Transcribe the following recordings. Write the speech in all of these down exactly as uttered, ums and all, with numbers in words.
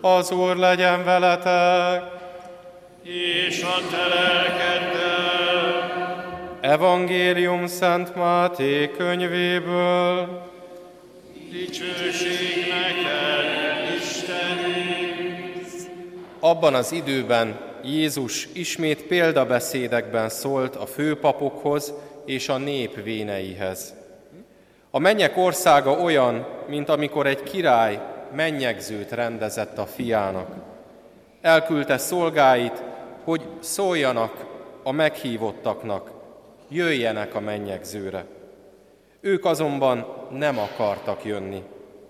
Az Úr legyen veletek, és a te lelkeddel. Evangélium Szent Máté könyvéből. Dicsőség neked, Istenünk! Abban az időben Jézus ismét példabeszédekben szólt a főpapokhoz és a nép véneihez. A mennyek országa olyan, mint amikor egy király mennyegzőt rendezett a fiának. Elküldte szolgáit, hogy szóljanak a meghívottaknak, jöjjenek a mennyegzőre. Ők azonban nem akartak jönni.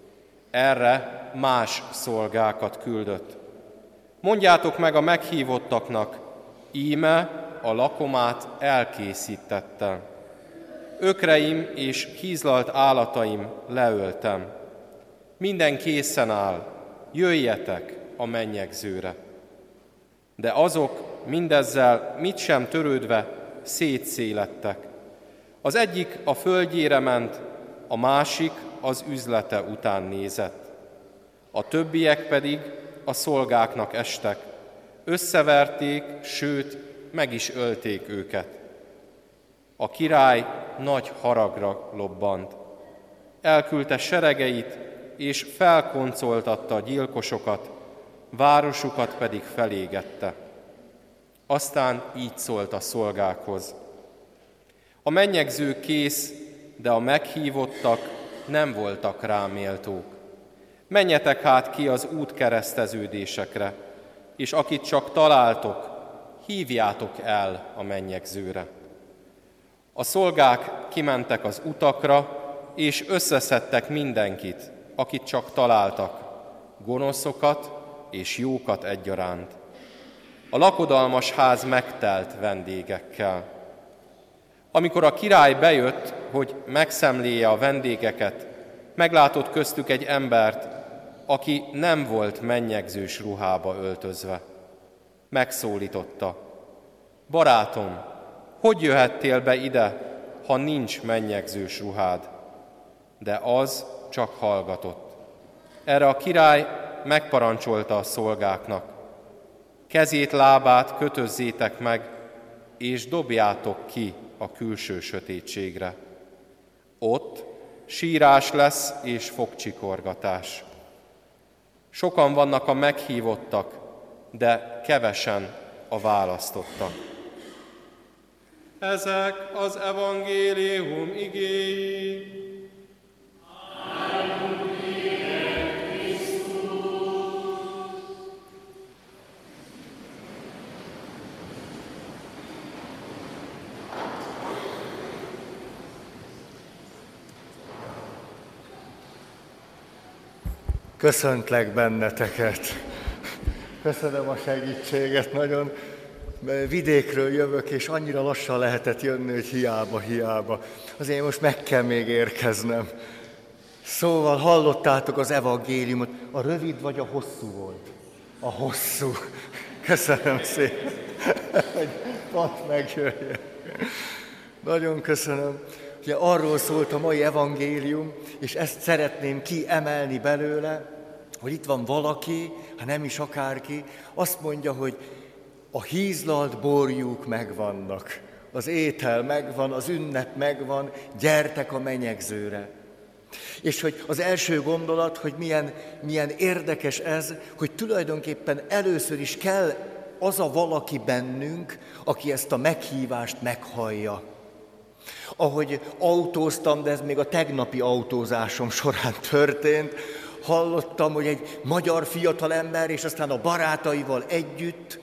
Erre más szolgákat küldött. Mondjátok meg a meghívottaknak, íme a lakomát elkészítettem. Ökreim és hízlalt állataim leöltem. Minden készen áll, jöjjetek a mennyegzőre. De azok mindezzel mit sem törődve szétszélettek. Az egyik a földjére ment, a másik az üzlete után nézett. A többiek pedig a szolgáknak estek. Összeverték, sőt, meg is ölték őket. A király nagy haragra lobbant. Elküldte seregeit, és felkoncoltatta a gyilkosokat, városukat pedig felégette. Aztán így szólt a szolgákhoz. A mennyegző kész, de a meghívottak nem voltak rá méltók. Menjetek hát ki az útkereszteződésekre, és akit csak találtok, hívjátok el a mennyegzőre. A szolgák kimentek az utakra, és összeszedtek mindenkit, akit csak találtak, gonoszokat és jókat egyaránt. A lakodalmas ház megtelt vendégekkel. Amikor a király bejött, hogy megszemléje a vendégeket, meglátott köztük egy embert, aki nem volt mennyegzős ruhába öltözve. Megszólította: barátom, hogy jöhettél be ide, ha nincs mennyegzős ruhád? De az csak hallgatott. Erre a király megparancsolta a szolgáknak: kezét, lábát kötözzétek meg, és dobjátok ki a külső sötétségre. Ott sírás lesz és fogcsikorgatás. Sokan vannak a meghívottak, de kevesen a választottak. Ezek az evangélium igéi. Köszöntlek benneteket. Köszönöm a segítséget, nagyon vidékről jövök, és annyira lassan lehetett jönni, hogy hiába, hiába. Azért most meg kell még érkeznem. Szóval hallottátok az evangéliumot. A rövid vagy a hosszú volt? A hosszú. Köszönöm szépen, hogy pont megjöjjön. Nagyon köszönöm. Ugye arról szólt a mai evangélium, és ezt szeretném kiemelni belőle, hogy itt van valaki, ha nem is akárki, azt mondja, hogy a hízlalt borjuk megvannak, az étel megvan, az ünnep megvan, gyertek a menyegzőre. És hogy az első gondolat, hogy milyen, milyen érdekes ez, hogy tulajdonképpen először is kell az a valaki bennünk, aki ezt a meghívást meghallja. Ahogy autóztam, de ez még a tegnapi autózásom során történt, hallottam, hogy egy magyar fiatalember és aztán a barátaival együtt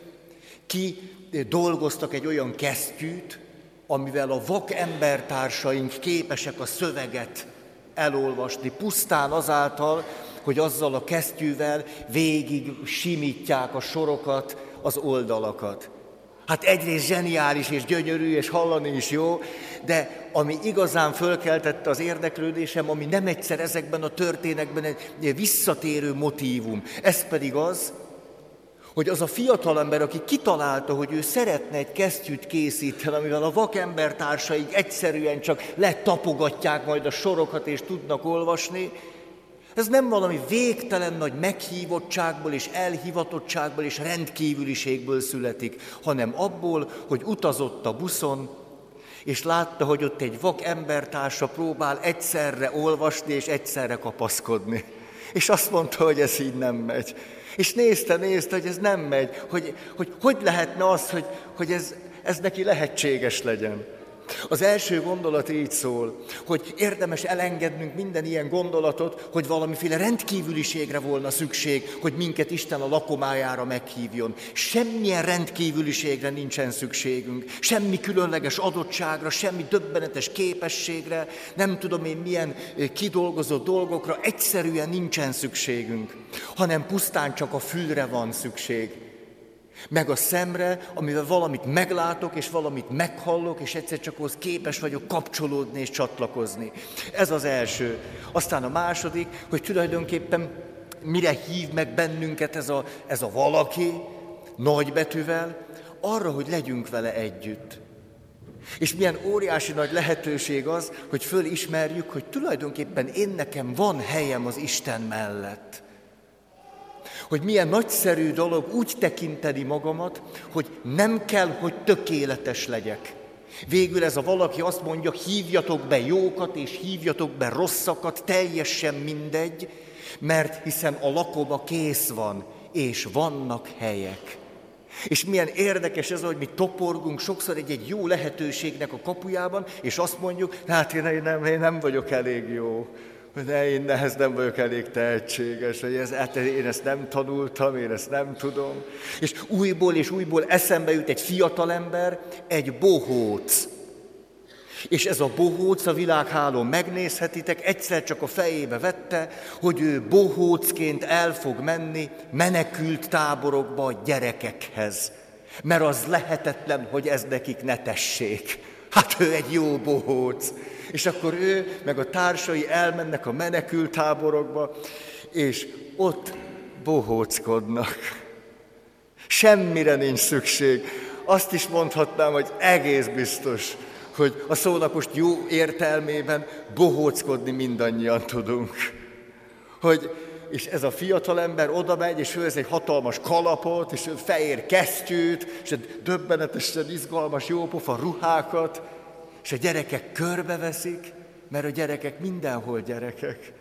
ki dolgoztak egy olyan kesztyűt, amivel a vak embertársaink képesek a szöveget elolvasni, pusztán azáltal, hogy azzal a kesztyűvel végig simítják a sorokat, az oldalakat. Hát egyrészt zseniális és gyönyörű, és hallani is jó, de ami igazán fölkeltette az érdeklődésem, ami nem egyszer ezekben a történekben egy visszatérő motívum, ez pedig az, hogy az a fiatalember, aki kitalálta, hogy ő szeretne egy kesztyűt készíteni, amivel a vakembertársaik egyszerűen csak letapogatják majd a sorokat és tudnak olvasni, Ez nem valami végtelen nagy meghívottságból és elhivatottságból és rendkívüliségből születik, hanem abból, hogy utazott a buszon, és látta, hogy ott egy vak embertársa próbál egyszerre olvasni és egyszerre kapaszkodni. És azt mondta, hogy ez így nem megy. És nézte, nézte, hogy ez nem megy, hogy hogy, hogy lehetne az, hogy, hogy ez, ez neki lehetséges legyen. Az első gondolat így szól, hogy érdemes elengednünk minden ilyen gondolatot, hogy valamiféle rendkívüliségre volna szükség, hogy minket Isten a lakomájára meghívjon. Semmilyen rendkívüliségre nincsen szükségünk, semmi különleges adottságra, semmi döbbenetes képességre, nem tudom én milyen kidolgozott dolgokra, egyszerűen nincsen szükségünk, hanem pusztán csak a fülre van szükség. Meg a szemre, amivel valamit meglátok, és valamit meghallok, és egyszer csak ahhoz képes vagyok kapcsolódni és csatlakozni. Ez az első. Aztán a második, hogy tulajdonképpen mire hív meg bennünket ez a, ez a valaki, nagybetűvel, arra, hogy legyünk vele együtt. És milyen óriási nagy lehetőség az, hogy fölismerjük, hogy tulajdonképpen én nekem van helyem az Isten mellett. Hogy milyen nagyszerű dolog úgy tekinteni magamat, hogy nem kell, hogy tökéletes legyek. Végül ez a valaki azt mondja, hívjatok be jókat és hívjatok be rosszakat, teljesen mindegy, mert hiszen a lakoma kész van, és vannak helyek. És milyen érdekes ez, hogy mi toporgunk sokszor egy-egy jó lehetőségnek a kapujában, és azt mondjuk, hát én nem, én nem vagyok elég jó. De én ehhez nem vagyok elég tehetséges, hogy ez, hát én ezt nem tanultam, én ezt nem tudom. És újból és újból eszembe jut egy fiatalember, egy bohóc. És ez a bohóc a világhálón megnézhetitek, egyszer csak a fejébe vette, hogy ő bohócként el fog menni menekült táborokba a gyerekekhez. Mert az lehetetlen, hogy ez nekik ne tessék. Hát ő egy jó bohóc. És akkor ő, meg a társai elmennek a menekülttáborokba, és ott bohóckodnak. Semmire nincs szükség. Azt is mondhatnám, hogy egész biztos, hogy a szónak most jó értelmében bohóckodni mindannyian tudunk. Hogy, és ez a fiatalember oda megy, és ő ez egy hatalmas kalapot, és fehér kesztyűt, és egy döbbenetesen izgalmas, jópofa ruhákat, és a gyerekek körbeveszik, mert a gyerekek mindenhol gyerekek.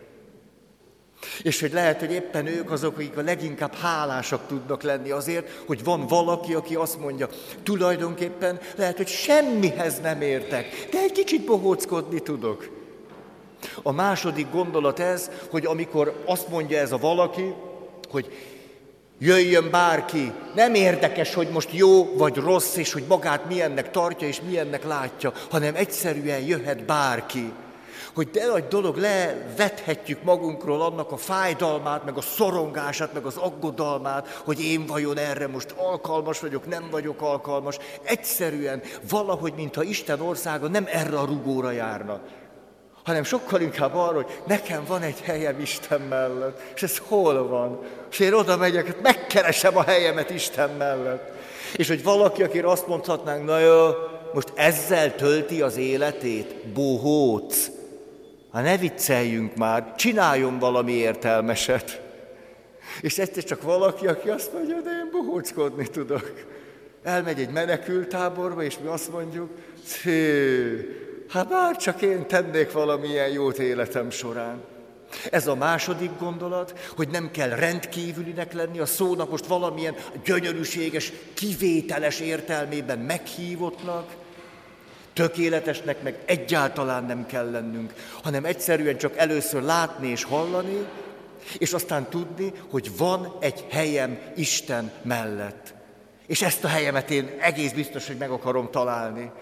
És hogy lehet, hogy éppen ők azok, akik a leginkább hálásak tudnak lenni azért, hogy van valaki, aki azt mondja, tulajdonképpen lehet, hogy semmihez nem értek, de egy kicsit bohóckodni tudok. A második gondolat ez, hogy amikor azt mondja ez a valaki, hogy jöjjön bárki, nem érdekes, hogy most jó vagy rossz, és hogy magát milyennek tartja, és milyennek látja, hanem egyszerűen jöhet bárki. Hogy de nagy dolog, levethetjük magunkról annak a fájdalmát, meg a szorongását, meg az aggodalmát, hogy én vajon erre most alkalmas vagyok, nem vagyok alkalmas. Egyszerűen valahogy, mintha Isten országa nem erre a rugóra járna, hanem sokkal inkább arra, hogy nekem van egy helyem Isten mellett, és ez hol van? És én oda megyek, megkeresem a helyemet Isten mellett. És hogy valaki, akire azt mondhatnánk, na jó, most ezzel tölti az életét, bohóc. Hát ne vicceljünk már, csináljon valami értelmeset. És egyszer csak valaki, aki azt mondja, de én bohóckodni tudok. Elmegy egy menekülttáborba, és mi azt mondjuk, hű, hát bár csak én tennék valamilyen jót életem során. Ez a második gondolat, hogy nem kell rendkívülinek lenni, a szónak most valamilyen gyönyörűséges, kivételes értelmében meghívottnak, tökéletesnek meg egyáltalán nem kell lennünk, hanem egyszerűen csak először látni és hallani, és aztán tudni, hogy van egy helyem Isten mellett. És ezt a helyemet én egész biztos, hogy meg akarom találni.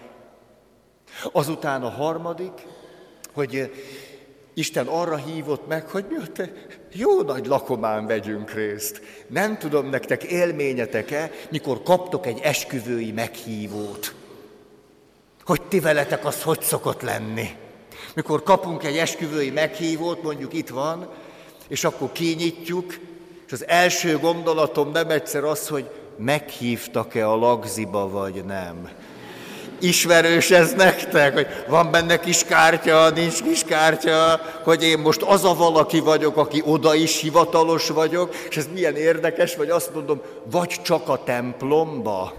Azután a harmadik, hogy Isten arra hívott meg, hogy mi ott jó nagy lakomán vegyünk részt. Nem tudom, nektek élményetek-e, mikor kaptok egy esküvői meghívót. Hogy ti veletek az hogy szokott lenni. Mikor kapunk egy esküvői meghívót, mondjuk itt van, és akkor kinyitjuk, és az első gondolatom nem egyszer az, hogy meghívtak-e a lagziba, vagy nem. Ismerős ez nektek, hogy van benne kis kártya, nincs kis kártya, hogy én most az a valaki vagyok, aki oda is hivatalos vagyok, és ez milyen érdekes, vagy azt mondom, vagy csak a templomba.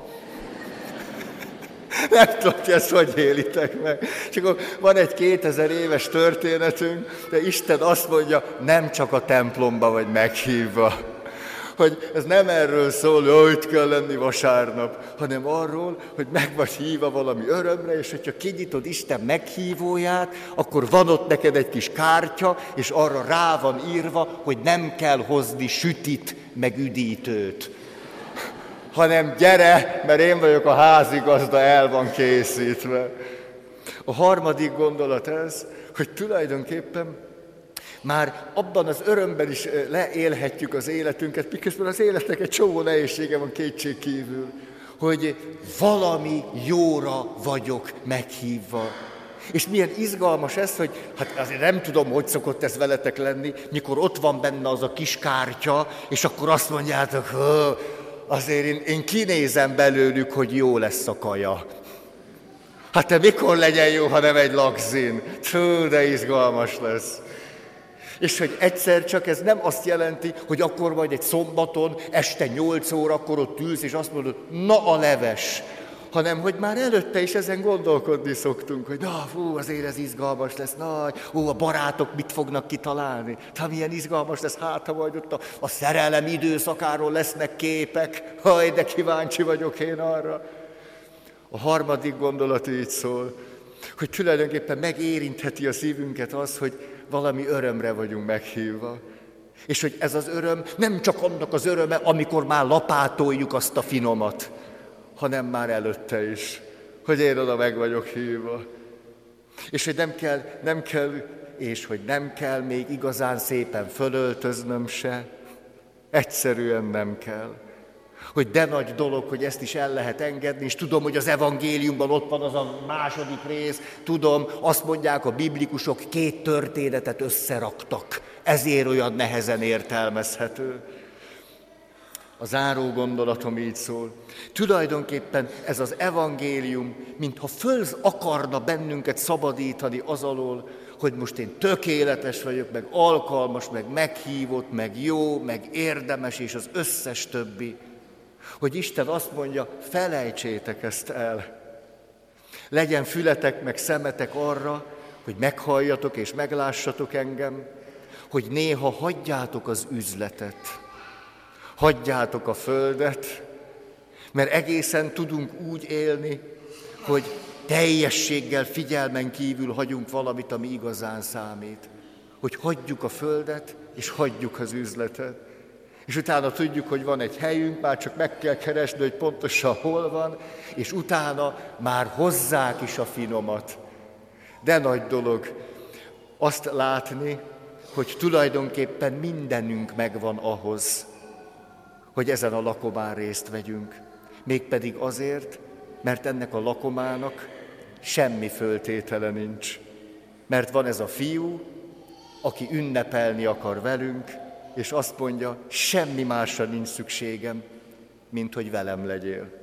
Nem tudom, hogy ezt hogy élitek meg. Csak van egy kétezer éves történetünk, de Isten azt mondja, nem csak a templomba vagy meghívva. Hogy ez nem erről szól, hogy itt kell lenni vasárnap, hanem arról, hogy meg vagy hívva valami örömre, és hogyha kinyitod Isten meghívóját, akkor van ott neked egy kis kártya, és arra rá van írva, hogy nem kell hozni sütit, meg üdítőt. Hanem gyere, mert én vagyok a házigazda, el van készítve. A harmadik gondolat ez, hogy tulajdonképpen már abban az örömben is leélhetjük az életünket, miközben az életnek egy csomó nehézsége van kétség kívül, hogy valami jóra vagyok meghívva. És milyen izgalmas ez, hogy hát azért nem tudom, hogy szokott ez veletek lenni, mikor ott van benne az a kis kártya, és akkor azt mondjátok, hogy azért én, én kinézem belőlük, hogy jó lesz a kaja. Hát te mikor legyen jó, ha nem egy lagzin? Tű, de izgalmas lesz. És hogy egyszer csak ez nem azt jelenti, hogy akkor majd egy szombaton, este nyolc órakor ott ülsz, és azt mondod, na a leves. Hanem, hogy már előtte is ezen gondolkodni szoktunk, hogy na, fú, azért ez izgalmas lesz, na, ó, a barátok mit fognak kitalálni. Ha milyen izgalmas lesz, hát ha majd ott a, a szerelem időszakáról lesznek képek, haj, de kíváncsi vagyok én arra. A harmadik gondolat így szól, hogy tulajdonképpen megérintheti a szívünket az, hogy valami örömre vagyunk meghívva. És hogy ez az öröm nem csak annak az öröme, amikor már lapátoljuk azt a finomat, hanem már előtte is, hogy én oda meg vagyok hívva. És hogy nem kell, nem kell, és hogy nem kell még igazán szépen fölöltöznöm se, egyszerűen nem kell. Hogy de nagy dolog, hogy ezt is el lehet engedni, és tudom, hogy az evangéliumban ott van az a második rész, tudom, azt mondják a biblikusok, két történetet összeraktak, ezért olyan nehezen értelmezhető. A záró gondolatom így szól. Tulajdonképpen ez az evangélium, mintha föl akarna bennünket szabadítani az alól, hogy most én tökéletes vagyok, meg alkalmas, meg meghívott, meg jó, meg érdemes, és az összes többi. Hogy Isten azt mondja, felejtsétek ezt el. Legyen fületek, meg szemetek arra, hogy meghalljatok és meglássatok engem, hogy néha hagyjátok az üzletet, hagyjátok a földet, mert egészen tudunk úgy élni, hogy teljességgel figyelmen kívül hagyunk valamit, ami igazán számít. Hogy hagyjuk a földet, és hagyjuk az üzletet. És utána tudjuk, hogy van egy helyünk, már csak meg kell keresni, hogy pontosan hol van, és utána már hozzák is a finomat. De nagy dolog azt látni, hogy tulajdonképpen mindenünk megvan ahhoz, hogy ezen a lakomán részt vegyünk. Mégpedig azért, mert ennek a lakomának semmi föltétele nincs. Mert van ez a fiú, aki ünnepelni akar velünk, és azt mondja, semmi másra nincs szükségem, mint hogy velem legyél.